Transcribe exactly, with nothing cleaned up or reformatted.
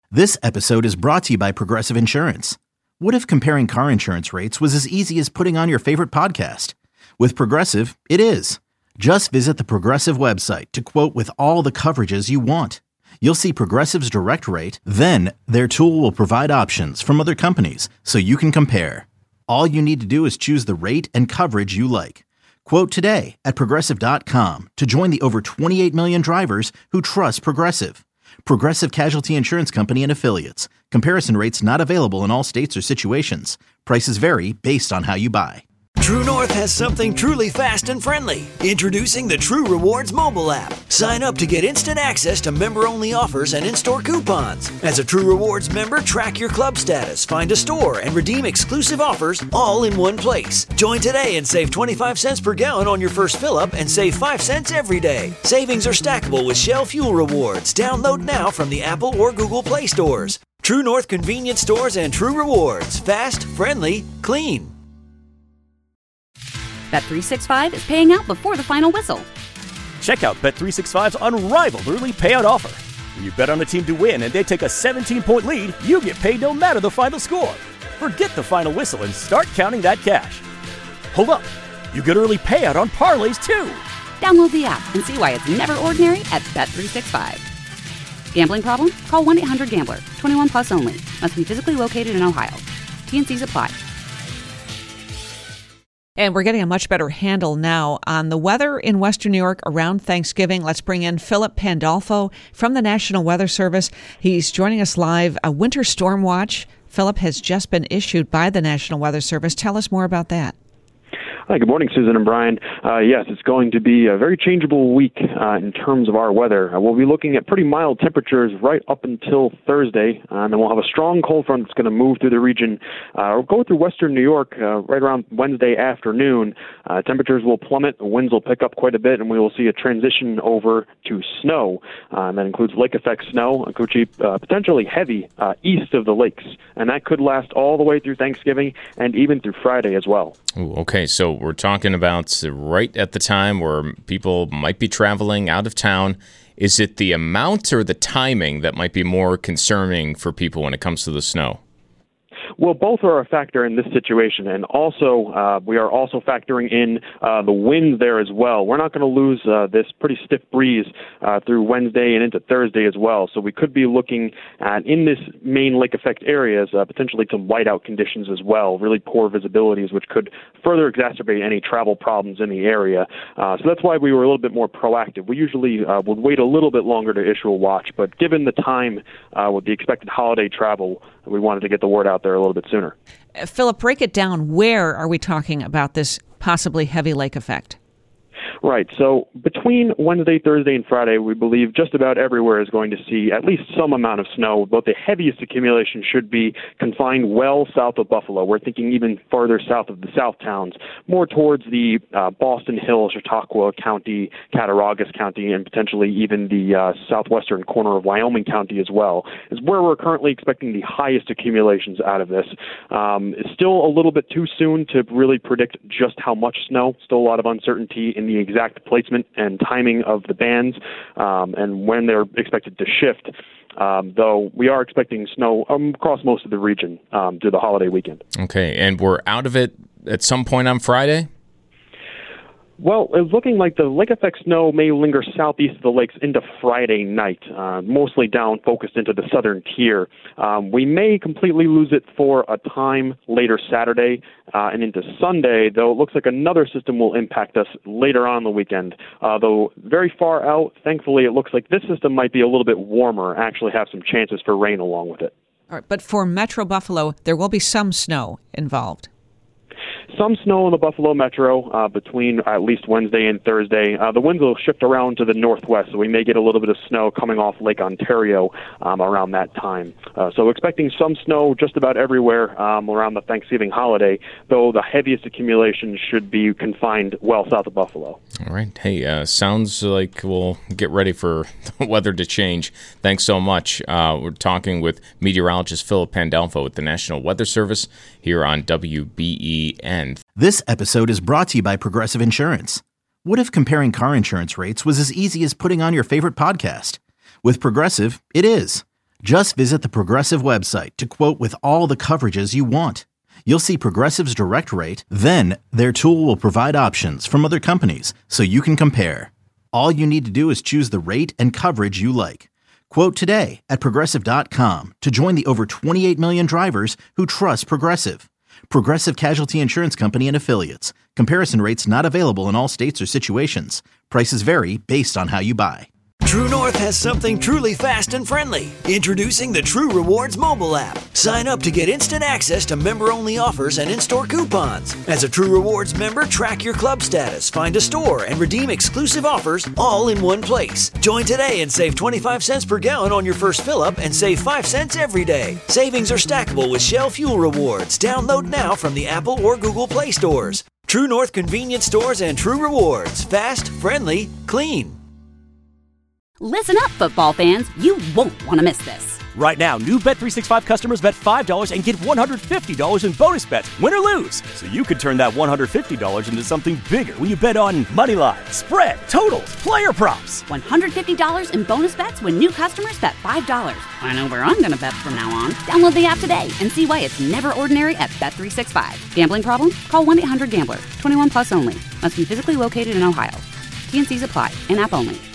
This episode is brought to you by Progressive Insurance. What if comparing car insurance rates was as easy as putting on your favorite podcast? With Progressive, it is. Just visit the Progressive website to quote with all the coverages you want. You'll see Progressive's direct rate, then their tool will provide options from other companies so you can compare. All you need to do is choose the rate and coverage you like. Quote today at progressive dot com to join the over twenty-eight million drivers who trust Progressive. Progressive Casualty Insurance Company and Affiliates. Comparison rates not available in all states or situations. Prices vary based on how you buy. True North has something truly fast and friendly. Introducing the True Rewards mobile app. Sign up to get instant access to member-only offers and in-store coupons. As a True Rewards member, track your club status, find a store, and redeem exclusive offers all in one place. Join today and save twenty-five cents per gallon on your first fill-up and save five cents every day. Savings are stackable with Shell Fuel Rewards. Download now from the Apple or Google Play stores. True North convenience stores and True Rewards. Fast, friendly, clean. Bet three sixty-five is paying out before the final whistle. Check out Bet three sixty-five's unrivaled early payout offer. When you bet on a team to win and they take a seventeen-point lead, you get paid no matter the final score. Forget the final whistle and start counting that cash. Hold up, you get early payout on parlays too. Download the app and see why it's never ordinary at Bet three sixty-five. Gambling problem? Call one eight hundred gambler. twenty-one plus only. Must be physically located in Ohio. T and Cs apply. And we're getting a much better handle now on the weather in Western New York around Thanksgiving. Let's bring in Philip Pandolfo from the National Weather Service. He's joining us live. A winter storm watch, Philip, has just been issued by the National Weather Service. Tell us more about that. Hi, good morning, Susan and Brian. Uh, yes, it's going to be a very changeable week uh, in terms of our weather. Uh, we'll be looking at pretty mild temperatures right up until Thursday, uh, and then we'll have a strong cold front that's going to move through the region. Uh, we'll go through western New York uh, right around Wednesday afternoon. Uh, temperatures will plummet, the winds will pick up quite a bit, and we will see a transition over to snow. Uh, and that includes lake effect snow, uh, potentially heavy uh, east of the lakes, and that could last all the way through Thanksgiving and even through Friday as well. Ooh, okay, so we're talking about right at the time where people might be traveling out of town. Is it the amount or the timing that might be more concerning for people when it comes to the snow? Well, both are a factor in this situation, and also uh, we are also factoring in uh, the winds there as well. We're not going to lose uh, this pretty stiff breeze uh, through Wednesday and into Thursday as well, so we could be looking at, in this main lake effect areas, uh, potentially some whiteout conditions as well, really poor visibilities, which could further exacerbate any travel problems in the area. Uh, so that's why we were a little bit more proactive. We usually uh, would wait a little bit longer to issue a watch, but given the time uh, with the expected holiday travel, we wanted to get the word out there a little bit sooner. Uh, Philip, break it down. Where are we talking about this possibly heavy lake effect? Right. So between Wednesday, Thursday, and Friday, we believe just about everywhere is going to see at least some amount of snow, but the heaviest accumulation should be confined well south of Buffalo. We're thinking even farther south of the South towns, more towards the uh, Boston Hills, Chautauqua County, Cattaraugus County, and potentially even the uh, southwestern corner of Wyoming County as well, is where we're currently expecting the highest accumulations out of this. Um, it's still a little bit too soon to really predict just how much snow. Still a lot of uncertainty in the exact placement and timing of the bands um, and when they're expected to shift, um, though we are expecting snow um, across most of the region um, through the holiday weekend. Okay, and we're out of it at some point on Friday? Well, it's looking like the lake effect snow may linger southeast of the lakes into Friday night, uh, mostly down focused into the southern tier. Um, we may completely lose it for a time later Saturday uh, and into Sunday, though it looks like another system will impact us later on the weekend. Uh, though very far out, thankfully, it looks like this system might be a little bit warmer, actually have some chances for rain along with it. All right, but for Metro Buffalo, there will be some snow involved. Some snow in the Buffalo Metro uh, between at least Wednesday and Thursday. Uh, the winds will shift around to the northwest, so we may get a little bit of snow coming off Lake Ontario um, around that time. Uh, so expecting some snow just about everywhere um, around the Thanksgiving holiday, though the heaviest accumulation should be confined well south of Buffalo. All right. Hey, uh, sounds like we'll get ready for the weather to change. Thanks so much. Uh, we're talking with meteorologist Philip Pandolfo with the National Weather Service here on W B E N. This episode is brought to you by Progressive Insurance. What if comparing car insurance rates was as easy as putting on your favorite podcast? With Progressive, it is. Just visit the Progressive website to quote with all the coverages you want. You'll see Progressive's direct rate, then their tool will provide options from other companies so you can compare. All you need to do is choose the rate and coverage you like. Quote today at Progressive dot com to join the over twenty-eight million drivers who trust Progressive. Progressive Casualty Insurance Company and Affiliates. Comparison rates not available in all states or situations. Prices vary based on how you buy. True North has something truly fast and friendly. Introducing the True Rewards mobile app. Sign up to get instant access to member-only offers and in-store coupons. As a True Rewards member, track your club status, find a store, and redeem exclusive offers all in one place. Join today and save twenty-five cents per gallon on your first fill-up and save five cents every day. Savings are stackable with Shell Fuel Rewards. Download now from the Apple or Google Play stores. True North convenience stores and True Rewards. Fast, friendly, clean. Listen up, football fans. You won't want to miss this. Right now, new Bet three sixty-five customers bet five dollars and get one hundred fifty dollars in bonus bets, win or lose. So you could turn that one hundred fifty dollars into something bigger when you bet on money line, spread, totals, player props. one hundred fifty dollars in bonus bets when new customers bet five dollars. I know where I'm going to bet from now on. Download the app today and see why it's never ordinary at Bet three sixty-five. Gambling problem? Call one eight hundred gambler. twenty-one plus only. Must be physically located in Ohio. T N Cs apply. In-app only.